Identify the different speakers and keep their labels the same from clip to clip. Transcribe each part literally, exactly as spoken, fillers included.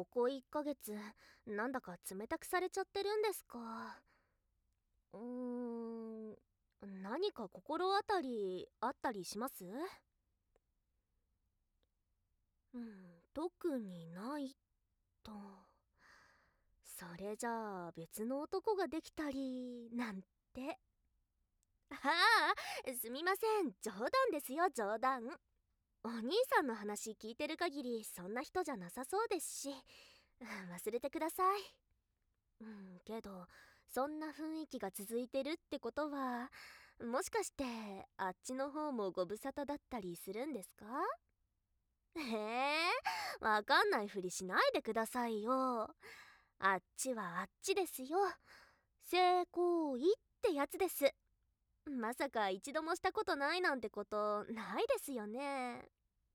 Speaker 1: ここいっかげつなんだか冷たくされちゃってるんですか。うーん、何か心当たりあったりします？うん、特にないと。それじゃあ別の男ができたりなんて。ああ、すみません、冗談ですよ、冗談。お兄さんの話聞いてる限りそんな人じゃなさそうですし、忘れてください。うん、けどそんな雰囲気が続いてるってことは、もしかしてあっちの方もご無沙汰だったりするんですか？へえ、わかんないふりしないでくださいよ。あっちはあっちですよ。性行為ってやつです。まさか一度もしたことないなんてことないですよね。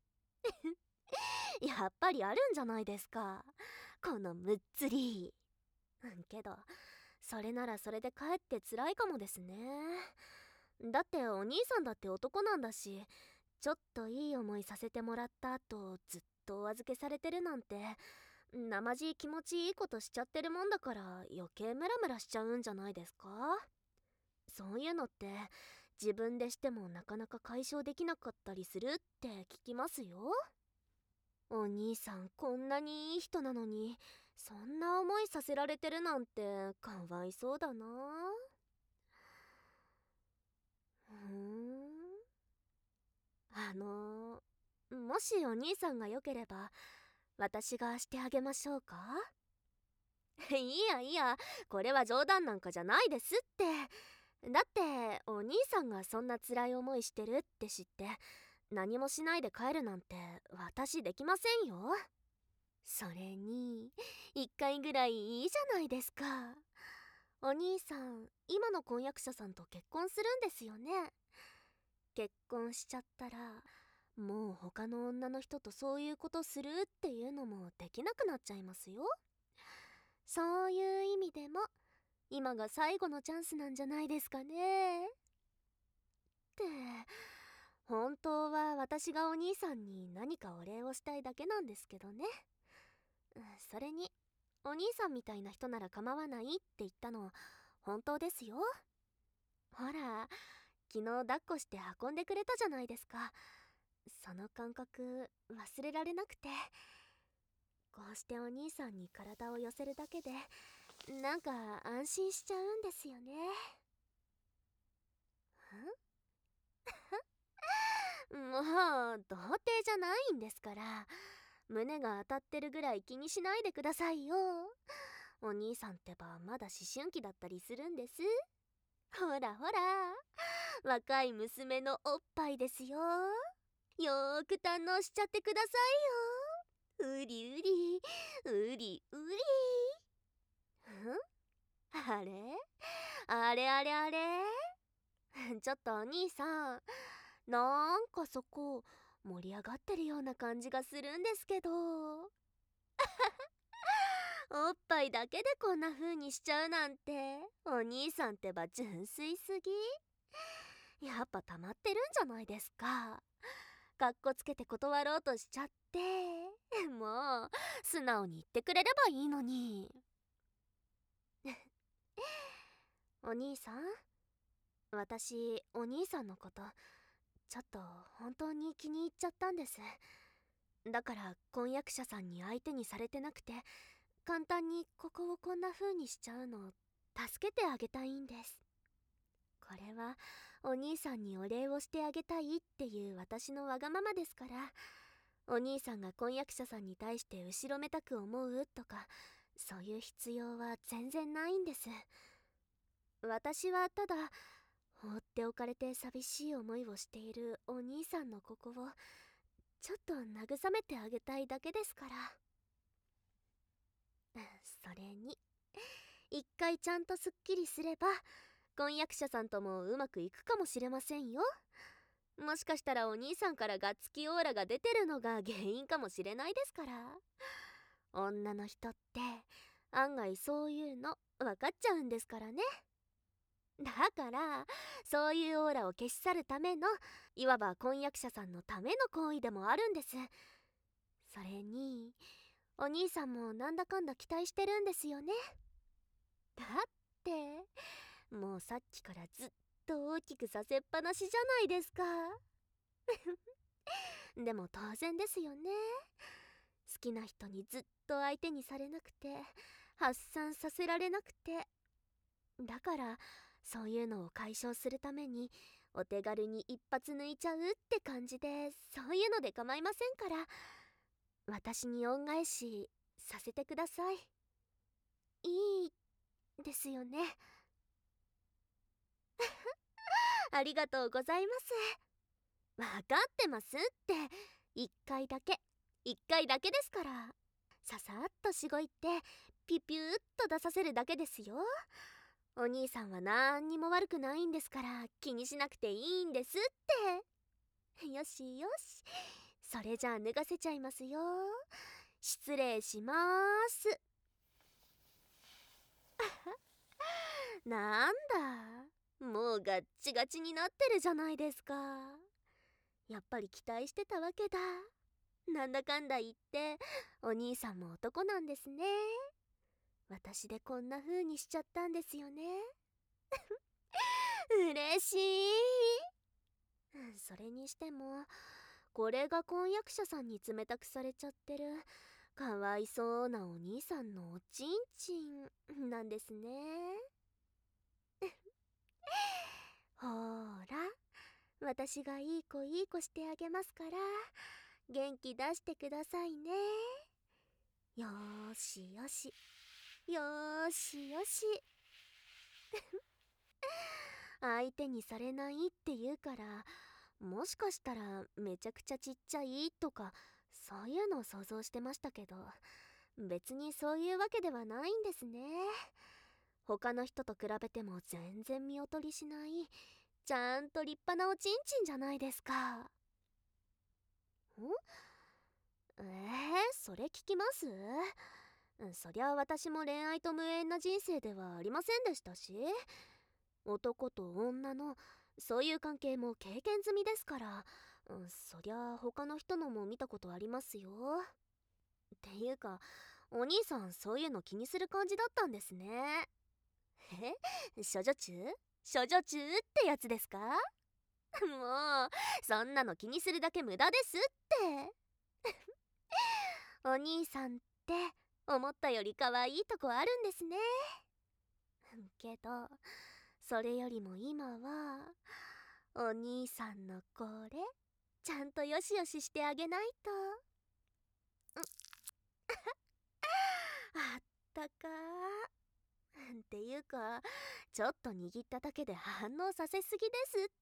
Speaker 1: やっぱりあるんじゃないですか、このむっつり。うんけどそれならそれでかえって辛いかもですね。だってお兄さんだって男なんだし、ちょっといい思いさせてもらった後ずっとお預けされてるなんて、生地気持ちいいことしちゃってるもんだから余計ムラムラしちゃうんじゃないですか。そういうのって自分でしてもなかなか解消できなかったりするって聞きますよ。お兄さんこんなにいい人なのにそんな思いさせられてるなんてかわいそうだな。ふーん。あのー、もしお兄さんがよければ私がしてあげましょうか？いやいや、これは冗談なんかじゃないですって。だってお兄さんがそんな辛い思いしてるって知って何もしないで帰るなんて私できませんよ。それに一回ぐらいいいじゃないですか。お兄さん今の婚約者さんと結婚するんですよね。結婚しちゃったらもう他の女の人とそういうことするっていうのもできなくなっちゃいますよ。そういう意味でも今が最後のチャンスなんじゃないですかね。って本当は私がお兄さんに何かお礼をしたいだけなんですけどね。うん、それにお兄さんみたいな人なら構わないって言ったの本当ですよ。ほら昨日抱っこして運んでくれたじゃないですか。その感覚忘れられなくて、こうしてお兄さんに体を寄せるだけでなんか安心しちゃうんですよね。んもう童貞じゃないんですから、胸が当たってるぐらい気にしないでくださいよ。お兄さんってばまだ思春期だったりするんです。ほらほら、若い娘のおっぱいですよ。よーく堪能しちゃってくださいよ。うりうりうりうり。んあれあれあれあれちょっとお兄さん、なんかそこ盛り上がってるような感じがするんですけど。おっぱいだけでこんな風にしちゃうなんて、お兄さんってば純粋すぎ。やっぱ溜まってるんじゃないですか。かっこつけて断ろうとしちゃって。もう素直に言ってくれればいいのに。お兄さん、私お兄さんのことちょっと本当に気に入っちゃったんです。だから婚約者さんに相手にされてなくて簡単にここをこんな風にしちゃうの助けてあげたいんです。これはお兄さんにお礼をしてあげたいっていう私のわがままですから、お兄さんが婚約者さんに対して後ろめたく思うとかそういう必要は全然ないんです。私はただ放っておかれて寂しい思いをしているお兄さんのここをちょっと慰めてあげたいだけですから。それに一回ちゃんとすっきりすれば婚約者さんともうまくいくかもしれませんよ。もしかしたらお兄さんからガッツキオーラが出てるのが原因かもしれないですから。女の人って案外そういうの分かっちゃうんですからね。だからそういうオーラを消し去るためのいわば婚約者さんのための行為でもあるんです。それにお兄さんもなんだかんだ期待してるんですよね。だってもうさっきからずっと大きくさせっぱなしじゃないですか。でも当然ですよね。好きな人にずっと相手にされなくて、発散させられなくて、だからそういうのを解消するためにお手軽に一発抜いちゃうって感じで、そういうので構いませんから、私に恩返しさせてください。いいですよね。ありがとうございます。わかってますって。一回だけ一回だけですから。ささっとしごいってピピューっと出させるだけですよ。お兄さんはなんにも悪くないんですから、気にしなくていいんですって。よしよし、それじゃあ脱がせちゃいますよ。失礼しまーす。なんだ、もうガッチガチになってるじゃないですか。やっぱり期待してたわけだ。なんだかんだ言ってお兄さんも男なんですね。私でこんな風にしちゃったんですよね。嬉しい。それにしてもこれが婚約者さんに冷たくされちゃってるかわいそうなお兄さんのおちんちんなんですね。ほーら、私がいい子いい子してあげますから、元気出してくださいね。よーしよし、よーしよし。相手にされないって言うから、もしかしたらめちゃくちゃちっちゃいとかそういうのを想像してましたけど、別にそういうわけではないんですね。他の人と比べても全然見劣りしない、ちゃんと立派なおちんちんじゃないですか。んえー、それ聞きます？そりゃ私も恋愛と無縁な人生ではありませんでしたし、男と女のそういう関係も経験済みですから、うん、そりゃ他の人のも見たことありますよ。っていうかお兄さんそういうの気にする感じだったんですね。え、処女中処女中ってやつですか？もうそんなの気にするだけ無駄ですって。お兄さんって思ったより可愛いとこあるんですね。けどそれよりも今はお兄さんのこれちゃんとよしよししてあげないと。あったかー。っていうかちょっと握っただけで反応させすぎですって。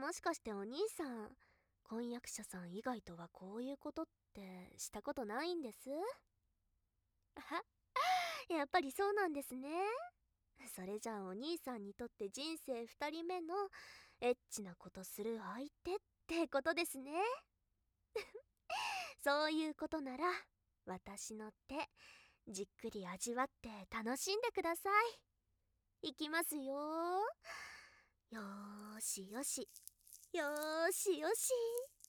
Speaker 1: もしかしてお兄さん婚約者さん以外とはこういうことってしたことないんです？はやっぱりそうなんですね。それじゃあお兄さんにとって人生ふたりめのエッチなことする相手ってことですね。そういうことなら私の手じっくり味わって楽しんでください。いきますよ。よーしよし、よーしよし。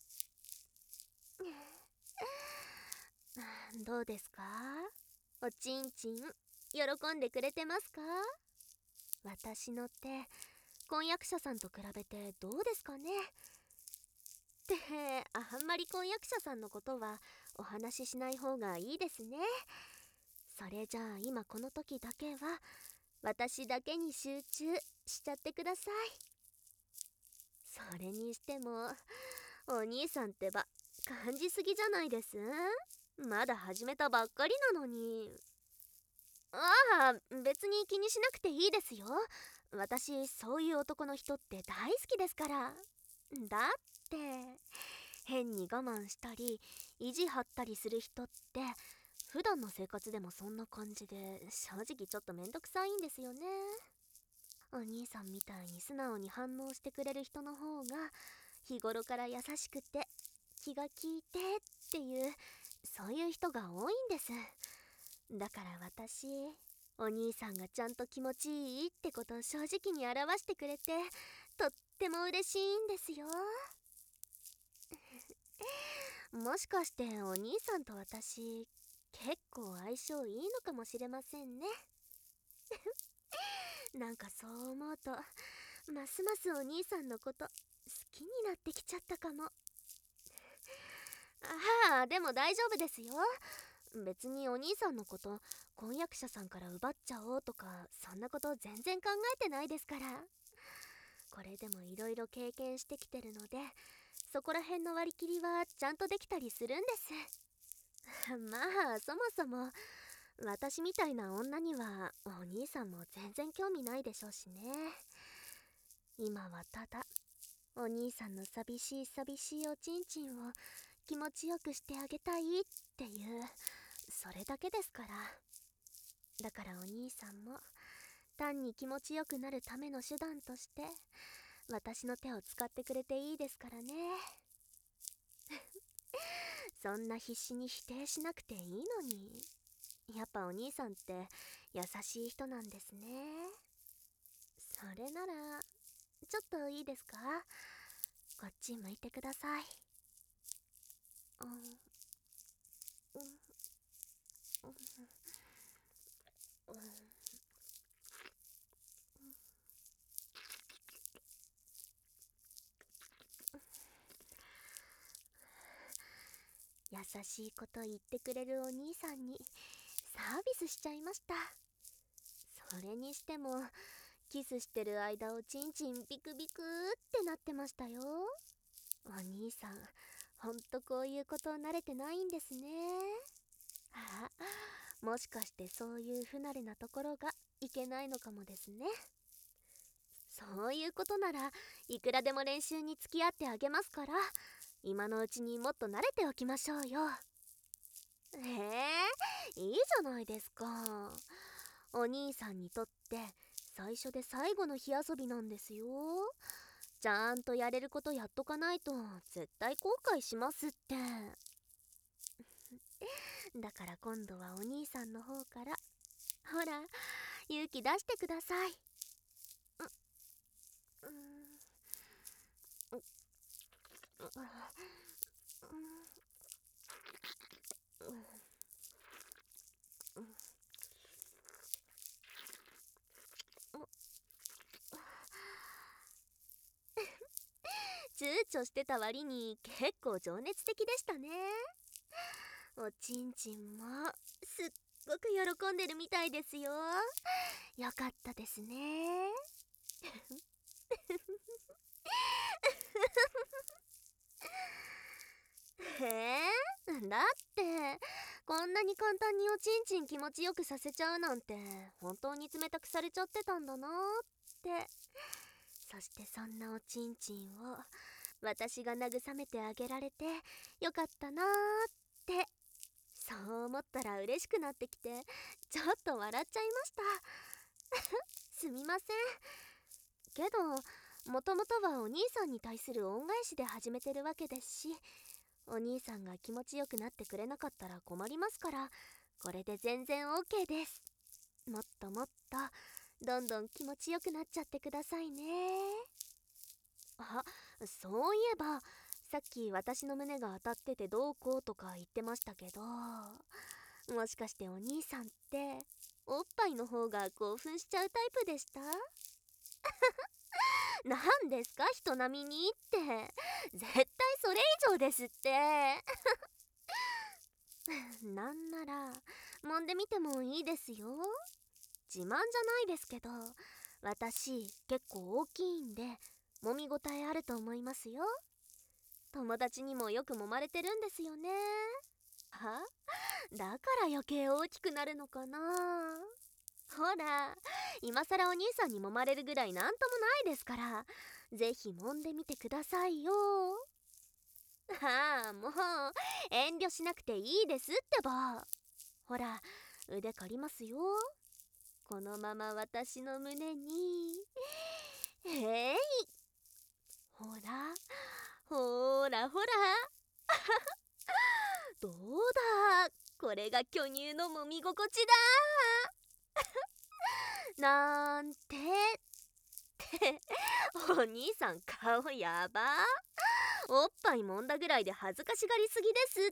Speaker 1: どうですか、おちんちん。喜んでくれてますか？私の手婚約者さんと比べてどうですかね。ってあんまり婚約者さんのことはお話ししない方がいいですね。それじゃあ今この時だけは私だけに集中しちゃってください。それにしてもお兄さんってば感じすぎじゃないです？まだ始めたばっかりなのに。ああ、別に気にしなくていいですよ。私そういう男の人って大好きですから。だって変に我慢したり意地張ったりする人って普段の生活でもそんな感じで、正直ちょっとめんどくさいんですよね。お兄さんみたいに素直に反応してくれる人の方が日頃から優しくて気が利いてっていう、そういう人が多いんです。だから私お兄さんがちゃんと気持ちいいってことを正直に表してくれてとっても嬉しいんですよ。 もしかしてお兄さんと私結構相性いいのかもしれませんね。なんかそう思うとますますお兄さんのこと好きになってきちゃったかも。ああ、でも大丈夫ですよ。別にお兄さんのこと婚約者さんから奪っちゃおうとかそんなこと全然考えてないですから。これでもいろいろ経験してきてるので、そこら辺の割り切りはちゃんとできたりするんです。まあそもそも私みたいな女にはお兄さんも全然興味ないでしょうしね。今はただお兄さんの寂しい寂しいおちんちんを気持ちよくしてあげたいっていうそれだけですから。だからお兄さんも単に気持ちよくなるための手段として私の手を使ってくれていいですからね。そんな必死に否定しなくていいのに。やっぱお兄さんって優しい人なんですね。それならちょっといいですか？こっち向いてください。うん、うん、うん、うん。優しいこと言ってくれるお兄さんにサービスしちゃいました。それにしてもキスしてる間おちんちんビクビクってなってましたよ。お兄さんほんとこういうこと慣れてないんですね。あ、もしかしてそういう不慣れなところがいけないのかもですね。そういうことならいくらでも練習に付き合ってあげますから、今のうちにもっと慣れておきましょうよ。えー、いいじゃないですか。お兄さんにとって最初で最後の火遊びなんですよ。ちゃんとやれることやっとかないと絶対後悔しますって。だから今度はお兄さんの方からほら勇気出してください。う、うん、う、う、う、う、躊躇してた割に結構情熱的でしたね。おちんちんもすっごく喜んでるみたいですよ。よかったですね。へえ、だってこんなに簡単におちんちん気持ちよくさせちゃうなんて本当に冷たくされちゃってたんだなって。そしてそんなおちんちんを私が慰めてあげられてよかったなーってそう思ったら嬉しくなってきてちょっと笑っちゃいました。すみませんけど、もともとはお兄さんに対する恩返しで始めてるわけですし、お兄さんが気持ちよくなってくれなかったら困りますから、これで全然 OK です。もっともっとどんどん気持ちよくなっちゃってくださいね。あ、そういえばさっき私の胸が当たっててどうこうとか言ってましたけど、もしかしてお兄さんっておっぱいの方が興奮しちゃうタイプでした？なんですか人並みにって。絶対それ以上ですって。なんなら揉んでみてもいいですよ。自慢じゃないですけど私結構大きいんで揉みごたえあると思いますよ。友達にもよく揉まれてるんですよね。は？だから余計大きくなるのかな。ほら今さらお兄さんに揉まれるぐらいなんともないですから、ぜひ揉んでみてくださいよ。ああもう遠慮しなくていいですってば。ほら腕借りますよ。このまま私の胸にえい、ほらほらほらどうだ、これが巨乳の揉み心地だなんてってお兄さん顔やば。 おっぱい揉んだぐらいで恥ずかしがりすぎですって。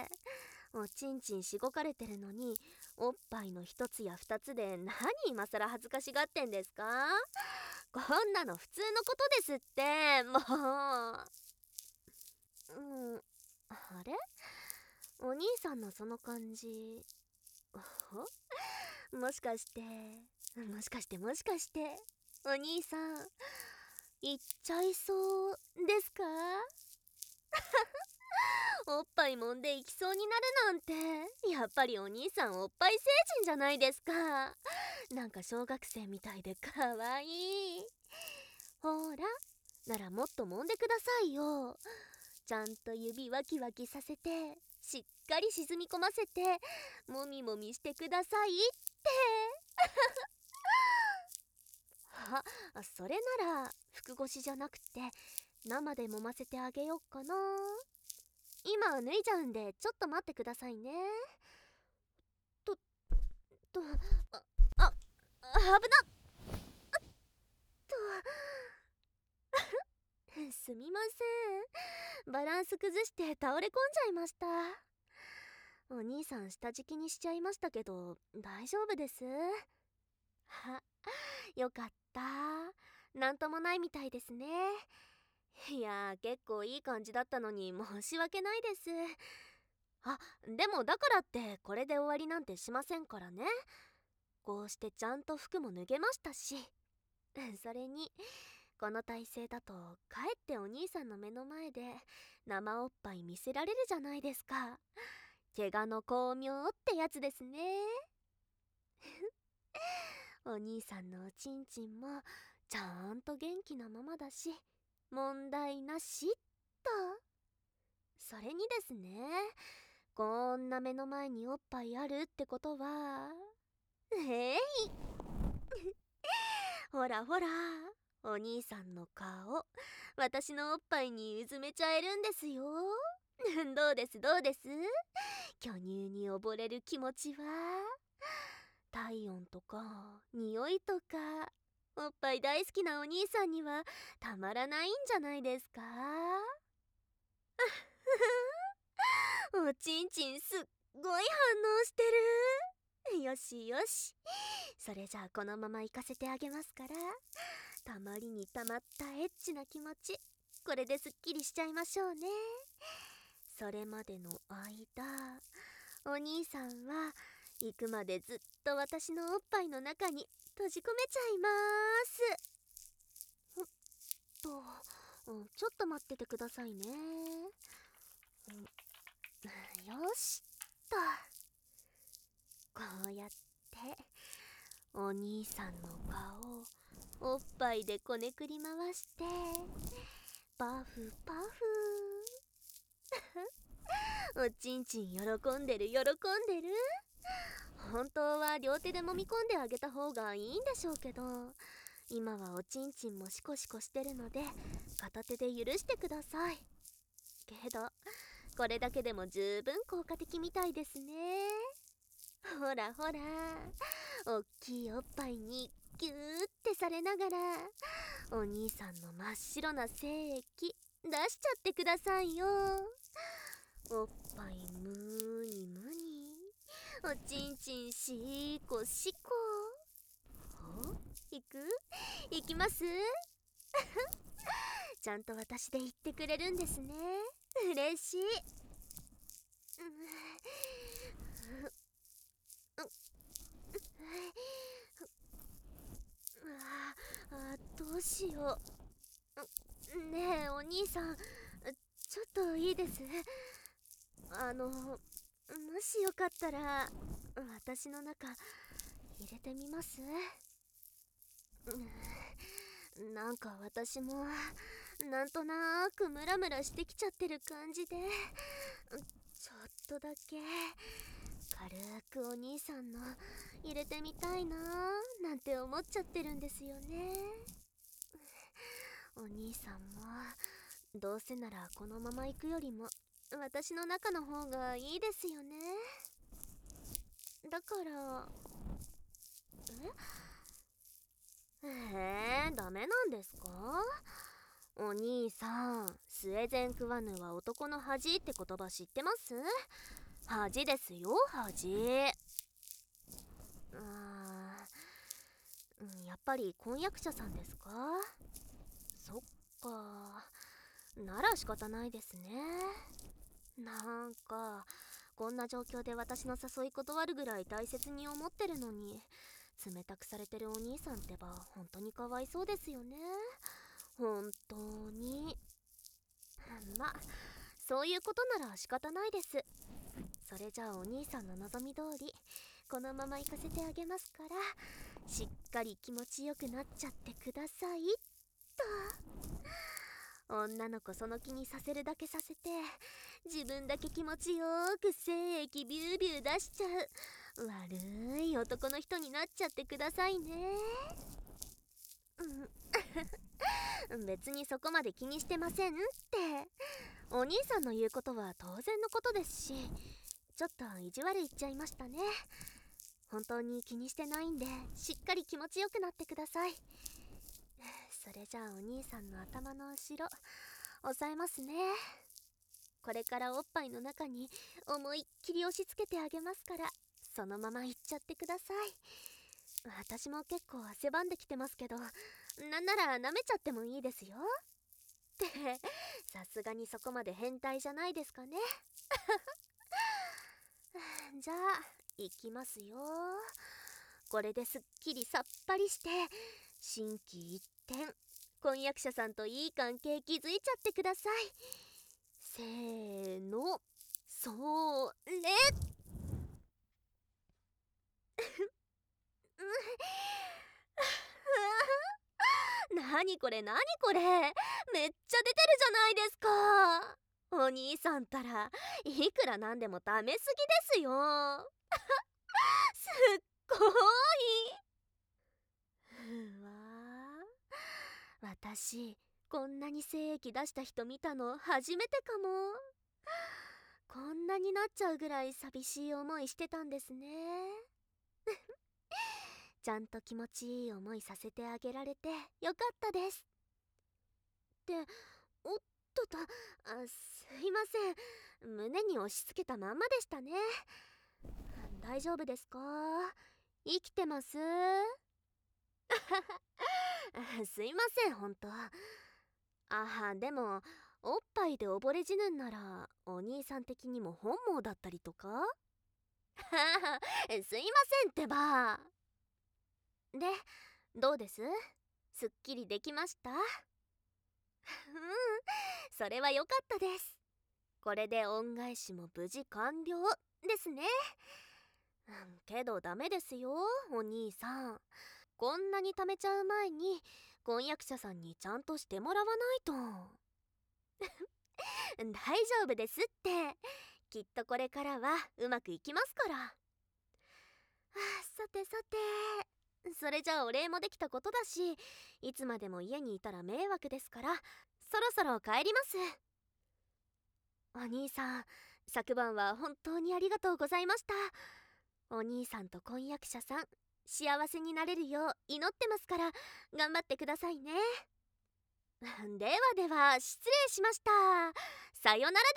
Speaker 1: おちんちんしごかれてるのにおっぱいの一つや二つで何今更恥ずかしがってんですか？こんなの普通のことですって。もう、うん、あれ、お兄さんのその感じ、おもしかしてもしかしてもしかしてお兄さん行っちゃいそうですか？おっぱい揉んでいきそうになるなんて、やっぱりお兄さんおっぱい成人じゃないですか。なんか小学生みたいでかわいい。ほら、ならもっと揉んでくださいよ。ちゃんと指ワキワキさせて、しっかり沈み込ませて、もみもみしてくださいって。あ、それなら服越しじゃなくて生で揉ませてあげよっかな。今脱いじゃうんでちょっと待ってくださいね。ととああ危なっとすみません、バランス崩して倒れ込んじゃいました。お兄さん下敷きにしちゃいましたけど大丈夫です？は、よかった。なんともないみたいですね。いやー、結構いい感じだったのに申し訳ないです。あ、でもだからってこれで終わりなんてしませんからね。こうしてちゃんと服も脱げましたし。それにこの体勢だとかえってお兄さんの目の前で生おっぱい見せられるじゃないですか。怪我の巧妙ってやつですね。お兄さんのおちんちんもちゃんと元気なままだし問題なしっと。それにですね、こんな目の前におっぱいあるってことは、えいほらほら、お兄さんの顔私のおっぱいにうずめちゃえるんですよ。どうですどうです、巨乳に溺れる気持ちは。体温とか匂いとかおっぱい大好きなお兄さんにはたまらないんじゃないですか？おちんちんすっごい反応してる。よしよし、それじゃあこのまま行かせてあげますから、たまりにたまったエッチな気持ちこれですっきりしちゃいましょうね。それまでの間お兄さんは行くまでずっと私のおっぱいの中に閉じ込めちゃいます。おっと、うん、ちょっと待っててくださいね。うん、よしっと、こうやってお兄さんの顔おっぱいでこねくり回してパフパフおちんちん喜んでる喜んでる。本当は両手で揉み込んであげた方がいいんでしょうけど、今はおちんちんもシコシコしてるので片手で許してください。けどこれだけでも十分効果的みたいですね。ほらほら、おっきいおっぱいにギューってされながらお兄さんの真っ白な精液出しちゃってくださいよ。おっぱいむにむに、おちんちんしこしこ。お、いくいきますちゃんと私で言ってくれるんですね。嬉しい。ああ、どうしよう。ねえお兄さん、ちょっといいです？あの、もしよかったら私の中入れてみます？なんか私もなんとなくムラムラしてきちゃってる感じで、ちょっとだけ軽くお兄さんの入れてみたいなーなんて思っちゃってるんですよね。お兄さんもどうせならこのまま行くよりも私の中の方がいいですよね。だからええー、ダメなんですか？ お兄さん、スエゼンクワヌは男の恥って言葉知ってます？恥ですよ、恥。あー、うん、やっぱり婚約者さんですか？そっか、なら仕方ないですね。なんかこんな状況で私の誘い断るぐらい大切に思ってるのに、冷たくされてるお兄さんってば本当にかわいそうですよね。本当に。ま、そういうことなら仕方ないです。それじゃあお兄さんの望み通りこのまま行かせてあげますから、しっかり気持ちよくなっちゃってくださいと。女の子その気にさせるだけさせて、自分だけ気持ちよく精液ビュービュー出しちゃう悪い男の人になっちゃってくださいね。うん、別にそこまで気にしてませんって。お兄さんの言うことは当然のことですし、ちょっと意地悪言っちゃいましたね。本当に気にしてないんで、しっかり気持ちよくなってください。それじゃあお兄さんの頭の後ろ押さえますね。これからおっぱいの中に思いっきり押し付けてあげますから、そのままいっちゃってください。私も結構汗ばんできてますけど、なんなら舐めちゃってもいいですよってさすがにそこまで変態じゃないですかね。じゃあいきますよ。これですっきりさっぱりして、心機一転婚約者さんといい関係築いちゃってください。せーの、それ。なにこれなにこれ、めっちゃ出てるじゃないですか。お兄さんたらいくらなんでもダメすぎですよ。すっごい。うわー、私こんなに精液出した人見たの初めてかも。こんなになっちゃうぐらい寂しい思いしてたんですね。ちゃんと気持ちいい思いさせてあげられてよかったです。って、おっとと、あ、すいません、胸に押し付けたまんまでしたね。大丈夫ですか？生きてます？すいません、ほんと。あ、でもおっぱいで溺れ死ぬんならお兄さん的にも本望だったりとか？すいませんってば。で、どうです？すっきりできました？うん、それは良かったです。これで恩返しも無事完了ですね。けどダメですよ、お兄さん。こんなに貯めちゃう前に婚約者さんにちゃんとしてもらわないと。大丈夫ですって。きっとこれからはうまくいきますから。はあ、さてさて、それじゃあお礼もできたことだし、いつまでも家にいたら迷惑ですから、そろそろ帰ります。お兄さん、昨晩は本当にありがとうございました。お兄さんと婚約者さん幸せになれるよう祈ってますから、頑張ってくださいね。ではでは失礼しました。さよならです。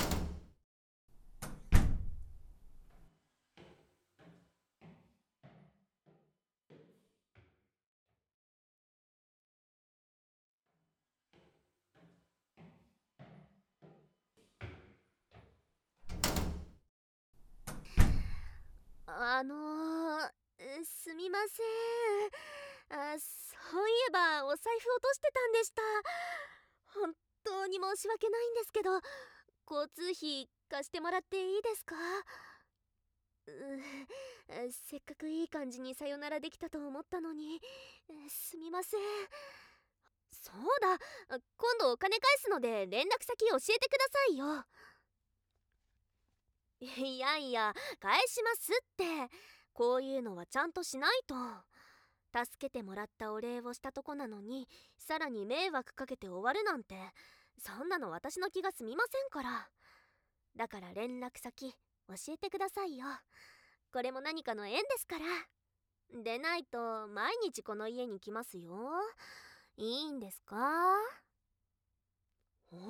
Speaker 1: あのー、すみません。あ、そういえばお財布落としてたんでした。本当に申し訳ないんですけど、交通費貸してもらっていいですか？うせっかくいい感じにさよならできたと思ったのに、すみません。そうだ、今度お金返すので連絡先教えてくださいよ。いやいや、返しますって。こういうのはちゃんとしないと。助けてもらったお礼をしたとこなのに、さらに迷惑かけて終わるなんて、そんなの私の気が済みませんから。だから連絡先教えてくださいよ。これも何かの縁ですから。でないと毎日この家に来ますよ。 いいんですか？おお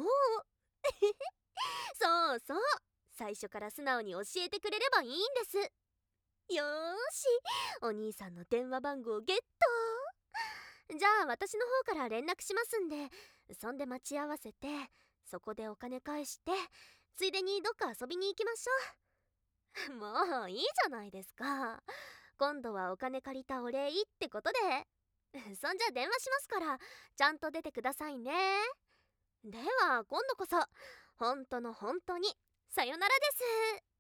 Speaker 1: そうそう、最初から素直に教えてくれればいいんです。よーし、お兄さんの電話番号ゲット。じゃあ私の方から連絡しますんで、そんで待ち合わせて、そこでお金返して、ついでにどっか遊びに行きましょう。もういいじゃないですか。今度はお金借りたお礼ってことで。そんじゃ電話しますから、ちゃんと出てくださいね。では今度こそ、本当の本当にさよならです。